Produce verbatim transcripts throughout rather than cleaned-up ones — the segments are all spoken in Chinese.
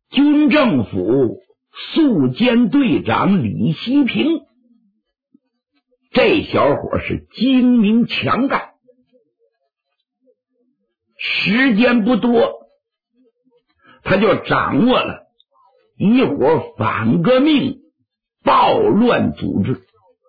军政府肃监队长李希平，这小伙是精明强干，时间不多，他就掌握了一伙反革命暴乱组织。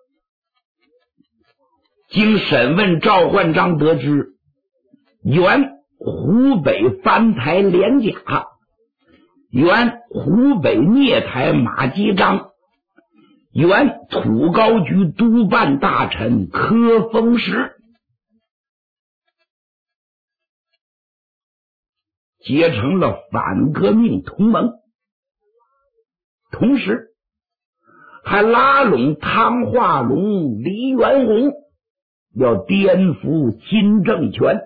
经审问，赵焕章得知，原湖北藩台连甲，原湖北聂台马继章，原土高局督办大臣柯风石，结成了反革命同盟，同时还拉拢汤化龙、黎元洪，要颠覆新政权。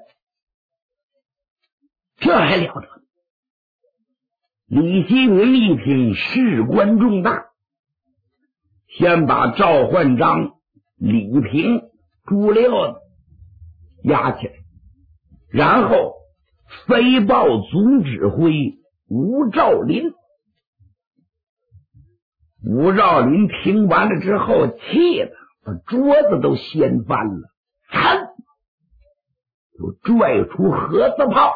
这还了得！李希平一听事关重大，先把赵焕章、李平、朱廖子押起来，然后飞报总指挥吴兆麟。吴兆麟听完了之后，气得把桌子都掀翻了，噌就拽出盒子炮，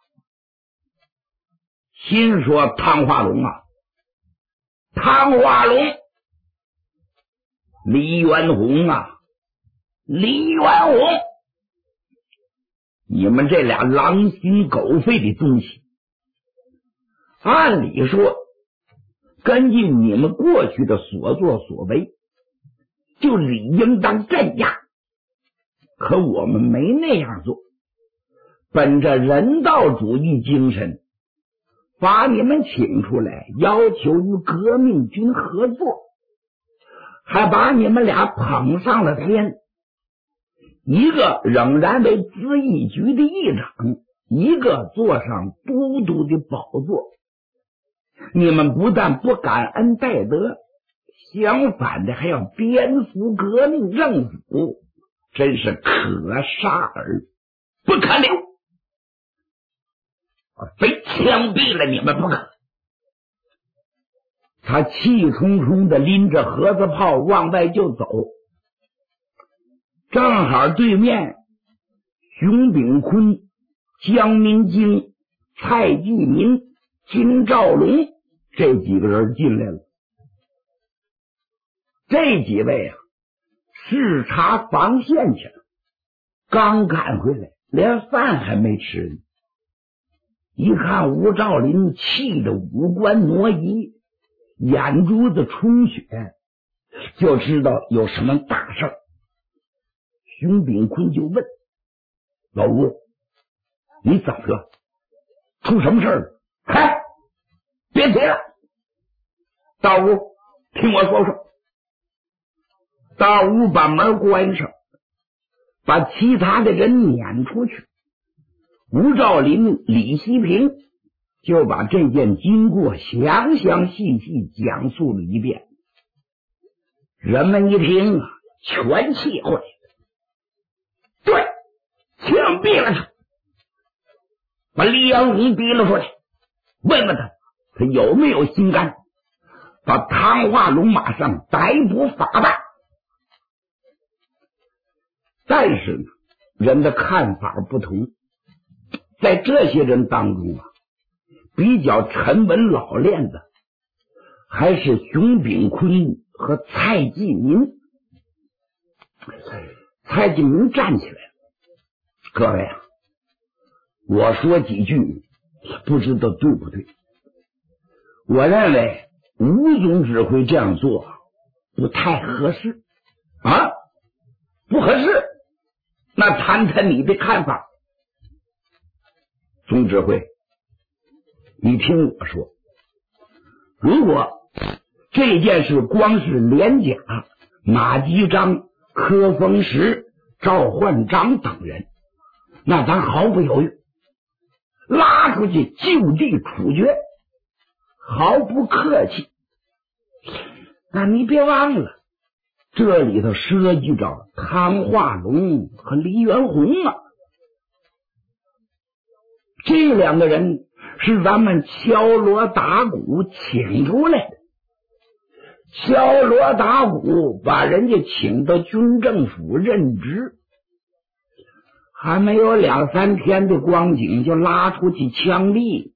心说汤化龙啊，汤化龙，黎元洪啊，黎元洪，你们这俩狼心狗肺的东西，按理说根据你们过去的所作所为，就理应当镇压，可我们没那样做，本着人道主义精神，把你们请出来，要求与革命军合作，还把你们俩捧上了天，一个仍然为咨议局的议长，一个坐上都督的宝座。你们不但不感恩戴德，相反的还要颠覆革命政府，真是可杀而不可留，非枪毙了你们不可。他气冲冲的拎着盒子炮往外就走，正好对面熊秉坤、江明京、蔡继民、金兆龙这几个人进来了。这几位啊，视察防线去了，刚赶回来，连饭还没吃呢。一看吴兆麟气得五官挪移，眼珠子充血，就知道有什么大事儿。熊秉坤就问老吴：“你怎么了？出什么事儿了？嗨，别提了，到屋听我说说。”到屋把门关上，把其他的人撵出去。吴兆麟、李希平就把这件经过详详细细讲述了一遍。人们一听啊，全气坏了。对，枪毙了他，把黎元洪逼了出来，问问他，他有没有心肝，把汤化龙马上逮捕法办。但是呢，人的看法不同，在这些人当中啊，比较沉稳老练的还是熊秉坤和蔡继民。蔡继民站起来了：“各位啊，我说几句不知道对不对，我认为吴总指挥这样做不太合适啊，不合适。那谈谈你的看法。”总指挥，你听我说，如果这件事光是连甲、马继章、柯风石、赵焕章等人，那咱毫不犹豫拉出去就地处决，毫不客气。那你别忘了，这里头涉及着汤化龙和黎元洪啊，这两个人是咱们敲锣打鼓请出来的。敲锣打鼓把人家请到军政府任职，还没有两三天的光景就拉出去枪毙。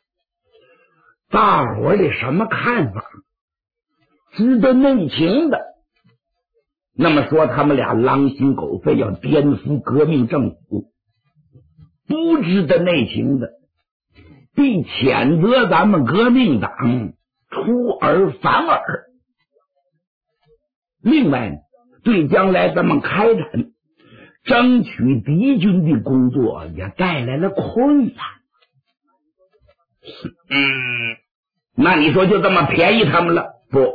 大伙儿的什么看法？知道内情的，那么说他们俩狼心狗肺，要颠覆革命政府；不知道内情的，必谴责咱们革命党出尔反尔。另外呢，对将来咱们开展争取敌军的工作也带来了困难。嗯，那你说就这么便宜他们了？不，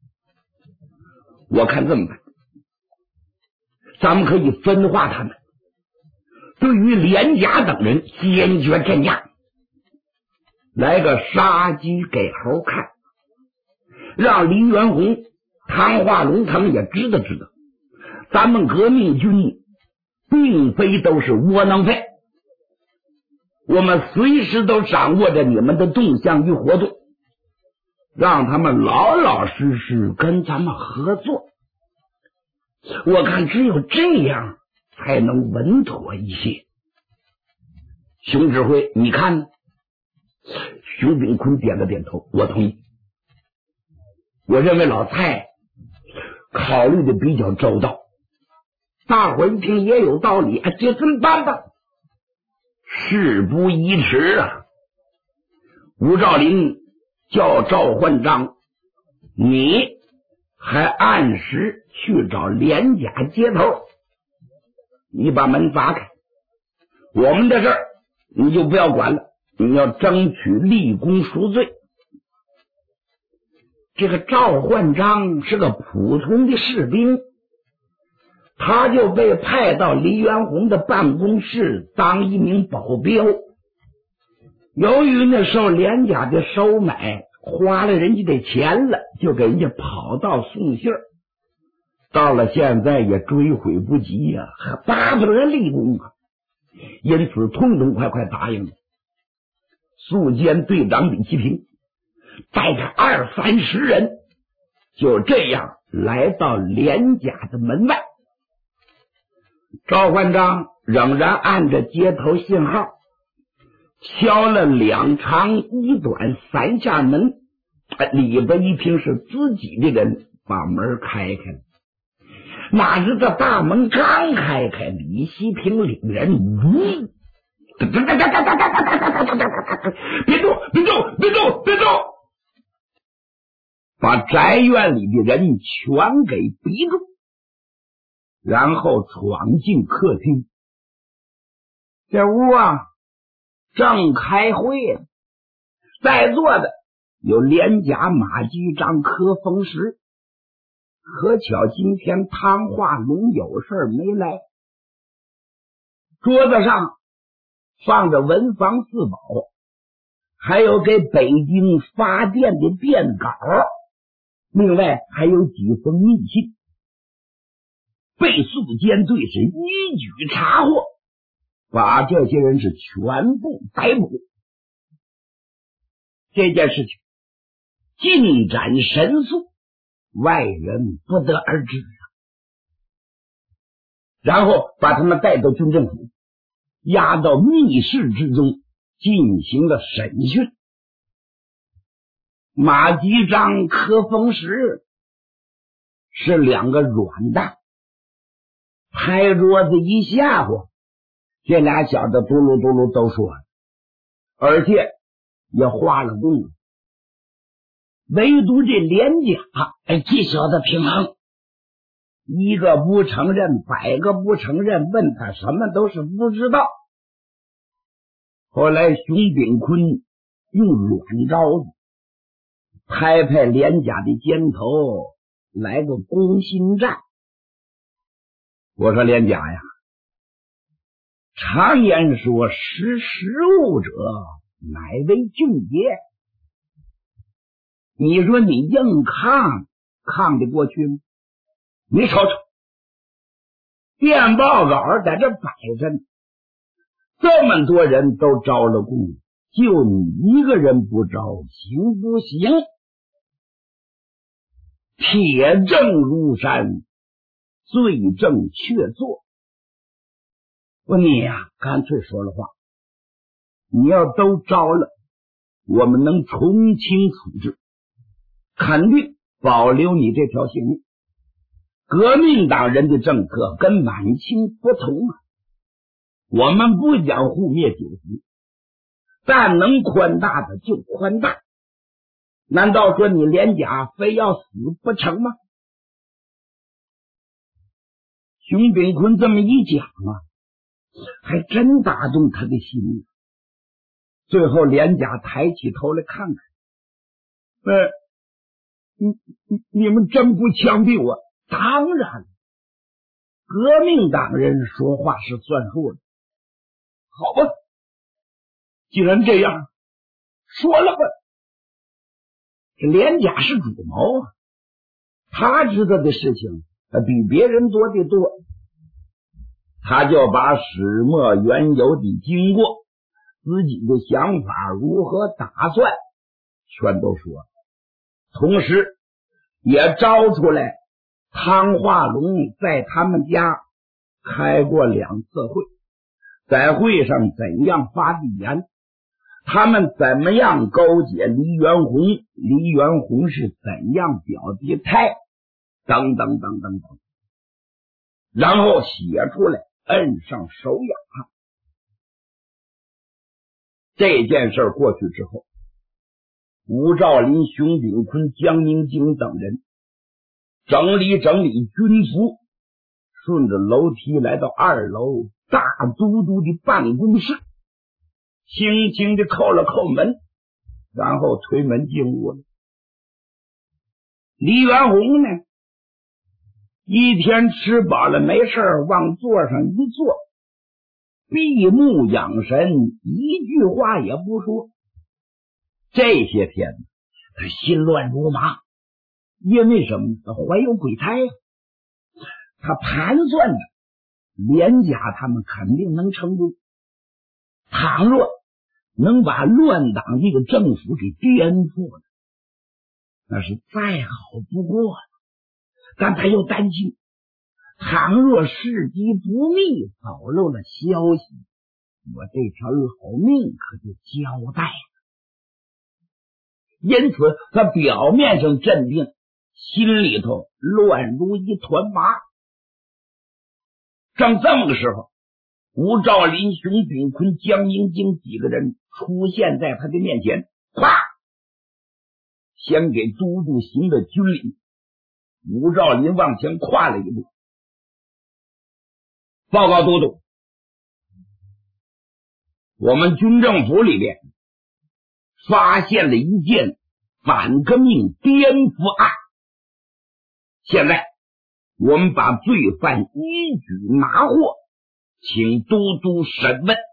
我看这么办，咱们可以分化他们，对于连甲等人坚决镇压，来个杀鸡给猴看，让黎元洪、汤化龙他们也知道知道，咱们革命军并非都是窝囊废，我们随时都掌握着你们的动向与活动，让他们老老实实跟咱们合作。我看只有这样才能稳妥一些。熊指挥，你看呢？熊秉坤点了点头，我同意。我认为老蔡考虑的比较周到，大伙一听也有道理，哎，就这么办吧。事不宜迟啊！吴兆麟叫赵焕章，你还按时去找连甲接头，你把门砸开，我们的事儿你就不要管了，你要争取立功赎罪。这个赵焕章是个普通的士兵，他就被派到黎元洪的办公室当一名保镖。由于那受连甲的收买花了人家的钱了，就给人家跑道送信儿，到了现在也追悔不及呀、啊，还巴不得立功啊，因此痛痛快快答应了。宿监队长李其平带着二三十人，就这样来到连甲的门外。赵焕章仍然按着接头信号敲了两长一短三下门，里边一听是自己的人，把门开开了。哪知道大门刚开开，李希平领人呜，别动别动别动别动，把宅院里的人全给逼住，然后闯进客厅。这屋啊正开会，在座的有连甲、马继章、柯逢时，可巧今天汤化龙有事没来。桌子上放着文房四宝，还有给北京发电的电稿，另外还有几封密信，被宿监队是一举查获，把这些人是全部逮捕。这件事情进展神速，外人不得而知啊。然后把他们带到军政府，押到密室之中进行了审讯。马继章、柯逢时是两个软蛋，拍桌子一吓唬，这俩小子嘟噜嘟噜都说了，而且也花了功夫。唯独这连甲，哎，这小子平衡，一个不承认，百个不承认，问他什么都是不知道。后来熊秉坤用软招子拍拍连甲的肩头，来个攻心战。我说连甲呀，常言说识时务者乃为俊杰，你说你硬抗抗得过去吗？你瞅瞅，电报稿在这摆着呢，这么多人都招了供， 就你一个人不招，行不行？铁证如山，罪证确凿。我你呀、啊，干脆说了话，你要都招了，我们能从轻处置，肯定保留你这条性命。革命党人的政策跟满清不同啊，我们不讲护灭九族，但能宽大的就宽大。难道说你连甲非要死不成吗？熊秉坤这么一讲啊，还真打动他的心了。最后连甲抬起头来看看，呃，你你你们真不枪毙我？当然，革命党人说话是算数的。好吧，既然这样，说了吧。这连甲是主谋啊，他知道的事情比别人多得多。他就把始末缘由的经过，自己的想法如何打算全都说了，同时也招出来汤化龙在他们家开过两次会，在会上怎样发的言，他们怎么样勾结黎元洪，黎元洪是怎样表的态，等等等等等，然后写出来摁上手痒。这件事过去之后，吴兆麟、熊秉坤、江明京等人整理整理军服，顺着楼梯来到二楼大都督的办公室，轻轻地叩了叩门，然后推门进屋了。黎元洪呢，一天吃饱了没事往座上一坐，闭目养神，一句话也不说。这些天他心乱如麻，因为什么？他怀有鬼胎呀、啊。他盘算着连甲他们肯定能成功，倘若能把乱党这个政府给颠覆了，那是再好不过了。但他又担心，倘若事机不密，走漏了消息，我这条老命可就交代了。因此他表面上镇定，心里头乱如一团麻。正这么个时候，吴兆麟、熊秉坤、江明京几个人出现在他的面前，咵，先给都督行的军礼。吴兆麟往前跨了一步，报告都督，我们军政府里边发现了一件反革命颠覆案，现在我们把罪犯一举拿获，请都督审问。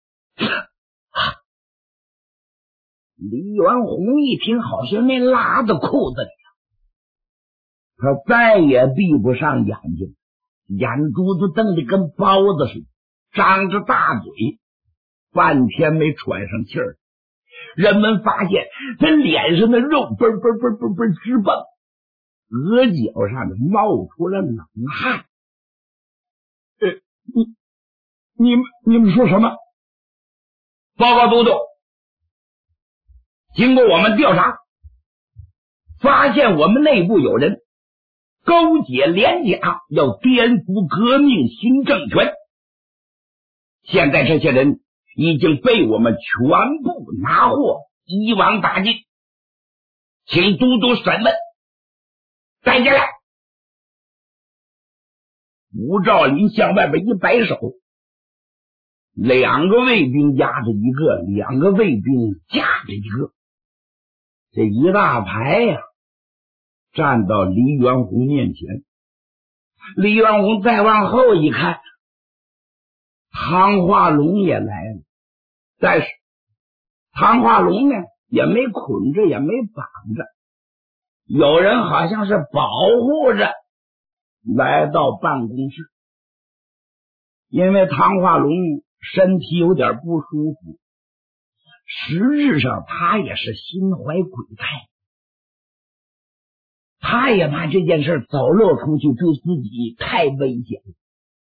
李元洪一听，好像没拉到裤子里，他再也闭不上眼睛，眼珠子瞪得跟包子似的，张着大嘴，半天没喘上气儿。人们发现他脸上的肉嘣嘣嘣嘣嘣直蹦，额角上的冒出了冷汗。呃，你、你们、你们说什么？报告都督，经过我们调查，发现我们内部有人勾结联甲，要颠覆革命新政权。现在这些人已经被我们全部拿获，一网打尽，请都督审问。带进来。吴兆麟向外边一摆手，两个卫兵压着一个，两个卫兵架着一个，这一大排呀、啊，站到黎元洪面前。黎元洪再往后一看，汤化龙也来了，但是汤化龙呢也没捆着，也没绑着，有人好像是保护着来到办公室。因为汤化龙身体有点不舒服， 实质上他也是心怀鬼胎，他也怕这件事走漏出去对自己太危险了。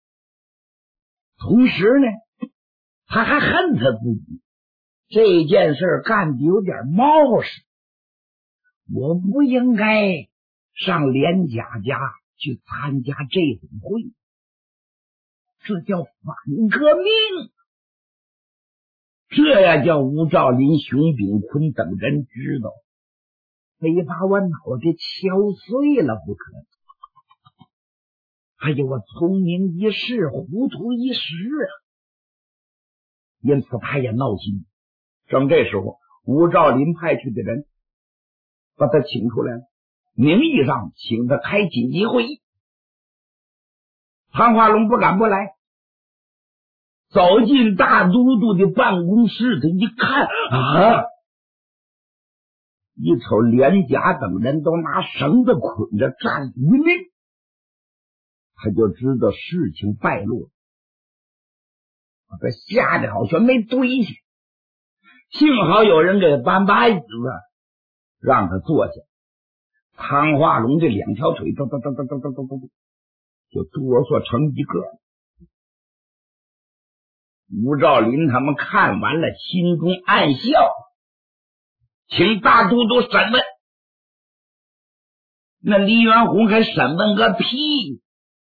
同时呢，他还恨他自己，这件事干的有点冒失，我不应该上连贾家去参加这种会，这叫反革命，这呀叫吴兆麟、熊秉坤等人知道，非把我脑袋敲碎了不可。哎呀，我聪明一世，糊涂一时啊！因此他也闹心。正这时候，吴兆麟派去的人把他请出来了，名义上请他开紧急会议。庞化龙不敢不来，走进大都督的办公室，他一看啊，一瞅连贾等人都拿绳子捆着站一令，他就知道事情败露，把他吓得好像没堆下。幸好有人给搬把椅子，让他坐下。汤化龙这两条腿咚咚咚咚咚咚咚咚就哆嗦成一个。吴兆麟他们看完了，心中暗笑，请大都督审问。那黎元洪还审问个屁！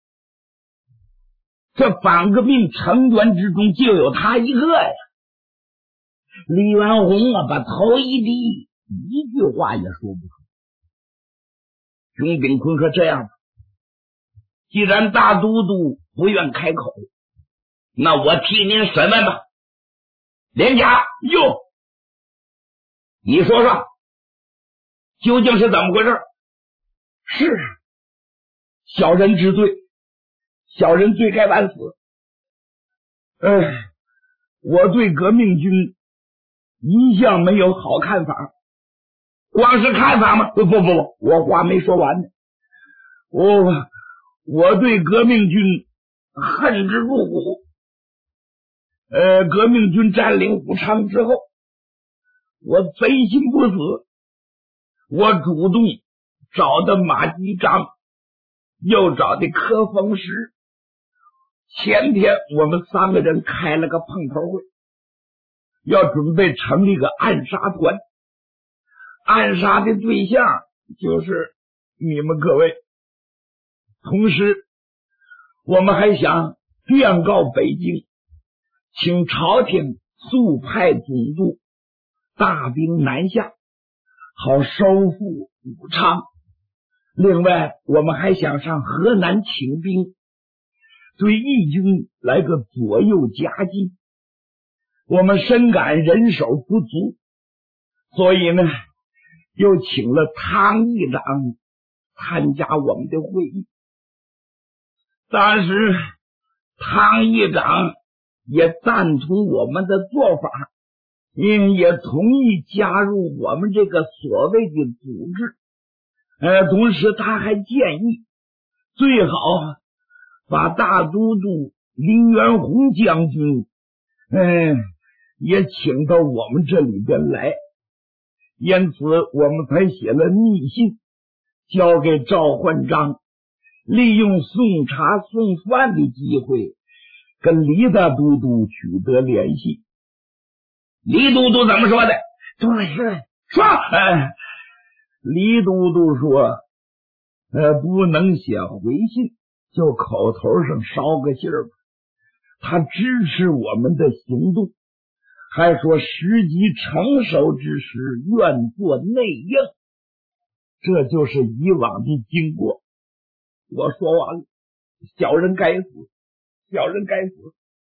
这反革命成员之中就有他一个呀。黎元洪啊，把头一低，一句话也说不出。熊秉坤说：“这样吧，既然大都督不愿开口，那我替您审问吧。连贾哟，你说说，究竟是怎么回事？”是小人知罪，小人罪该万死。哎，我对革命军一向没有好看法。光是看法吗？不不不，我话没说完呢。我我对革命军恨之入骨。呃，革命军占领武昌之后，我贼心不死，我主动找的马继章，又找的柯奉时。前天我们三个人开了个碰头会，要准备成立个暗杀团。暗杀的对象就是你们各位，同时我们还想电告北京，请朝廷速派总督大兵南下，好收复武昌。另外我们还想上河南请兵，对义军来个左右夹击。我们深感人手不足，所以呢又请了汤议长参加我们的会议。当时汤议长也赞同我们的做法，并也同意加入我们这个所谓的组织。呃，同时他还建议最好把大都督黎元洪将军嗯、呃，也请到我们这里边来。因此我们才写了密信交给赵焕章，利用送茶送饭的机会跟黎大都督取得联系。黎都督怎么说的？对是说，呃，黎都督说，呃，不能写回信，就口头上捎个信儿吧。他支持我们的行动，还说时机成熟之时愿做内应。这就是以往的经过。我说完了，小人该死，小人该死。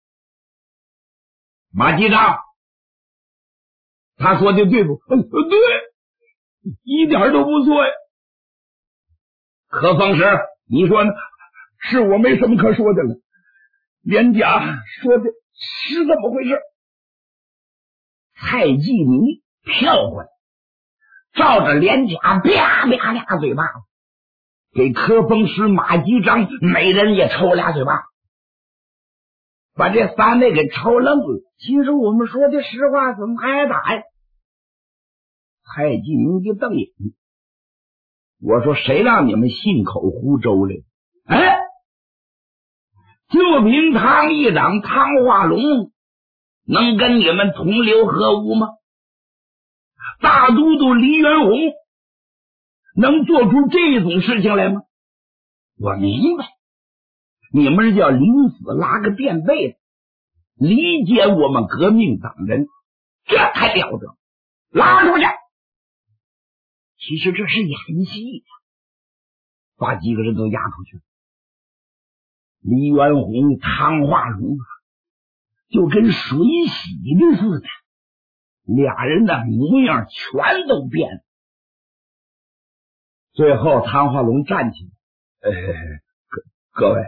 马继章，他说的对不？嗯，对，一点都不错呀。柯奉时，你说呢？是我没什么可说的了。连贾说的是怎么回事？蔡继明跳过来，照着连贾啪啪俩嘴巴，给柯奉时、马继章每人也抽俩嘴巴，把这三位给抽愣了。其实我们说的实话，怎么还打呀？ 蔡继明一瞪眼，我说谁让你们信口胡诌了？哎，就凭唐议长唐化龙能跟你们同流合污吗？大都督黎元洪能做出这种事情来吗？我明白，你们是叫临死拉个垫背的，理解我们革命党人，这还了得，拉出去。其实这是演戏呀，把几个人都押出去。黎元洪、汤化龙啊，就跟水洗的似的，俩人的模样全都变了。最后汤化龙站起来，呃，各各位，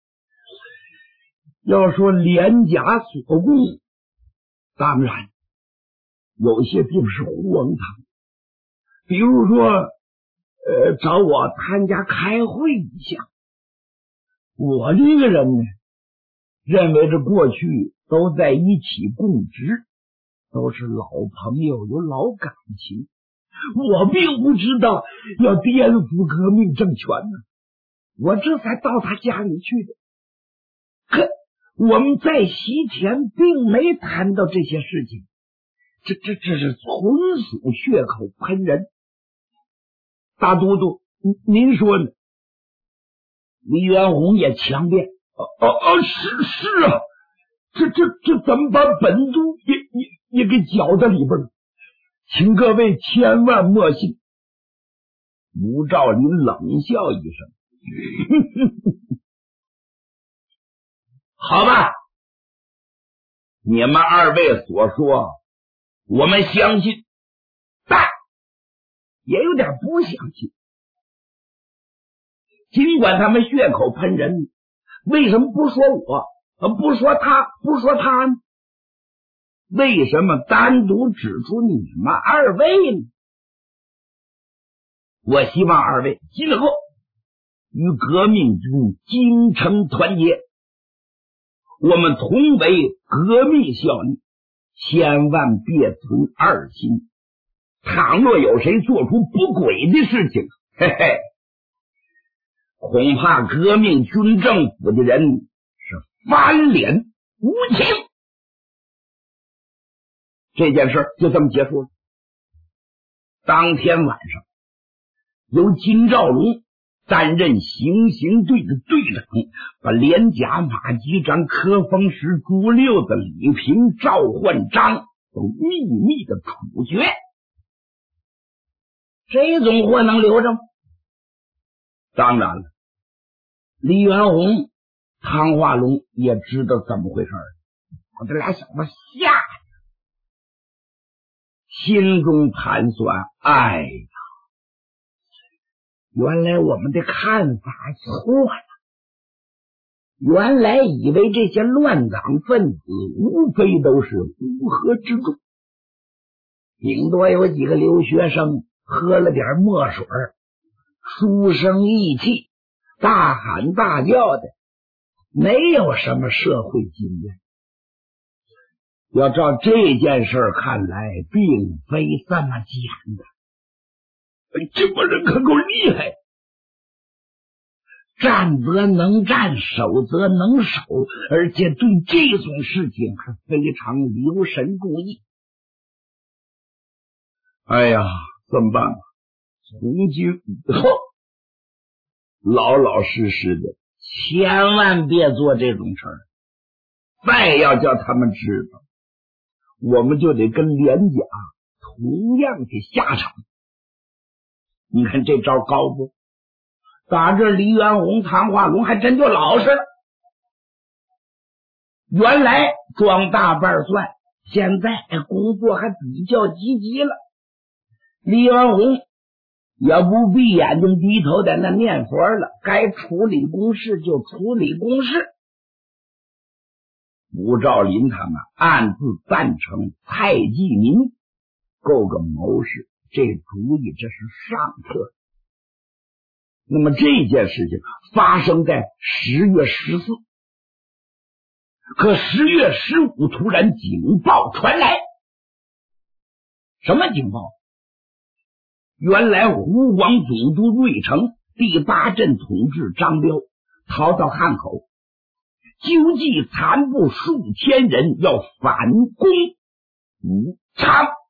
要说连甲所供，当然有些并是荒唐，比如说呃，找我参加开会一下，我这个人呢，认为这过去都在一起供职，都是老朋友，有老感情，我并不知道要颠覆革命政权呢，我这才到他家里去的。可我们在席前并没谈到这些事情，这这这是纯属血口喷人。大都督，您说呢？黎元洪也强辩，哦哦哦，是是啊，这这这怎么把本督也也也给搅在里边了？请各位千万莫信。吴兆麟冷笑一声，好吧，你们二位所说，我们相信，但也有点不相信。尽管他们血口喷人，为什么不说我，不说他，不说他呢？为什么单独指出你们二位呢？我希望二位今后与革命军精诚团结，我们同为革命效力，千万别存二心。倘若有谁做出不轨的事情，嘿嘿，恐怕革命军政府的人是翻脸无情。这件事就这么结束了。当天晚上，由金兆龙担任行刑队的队长，把连甲、马机长、柯风石、朱六子、李平、赵焕章都秘密的处决。这种货能留着吗？当然了，黎元洪、汤化龙也知道怎么回事，我这俩小子吓得心中盘算，哎呀，原来我们的看法错了，原来以为这些乱党分子无非都是乌合之众，顶多有几个留学生喝了点墨水，书生意气，大喊大叫的，没有什么社会经验。要照这件事看来，并非这么简单。这帮人可够厉害，战则能战，守则能守，而且对这种事情还非常留神注意。哎呀，怎么办？从今以后，老老实实的，千万别做这种事儿。再要叫他们知道，我们就得跟连甲同样的下场。你看这招高不？打这黎元洪、汤化龙还真就老实了。原来装大瓣蒜，现在工作还比较积极了。黎元洪也不闭眼睛低头在那念佛了，该处理公事就处理公事。吴兆麟他们暗自赞成蔡继民够个谋士，这主意这是上策。那么这件事情发生在十月十四，可十月十五突然警报传来。什么警报？ 原来湖广总督瑞成第八镇统治张彪逃到汉口，纠集残部数千人要反攻武昌。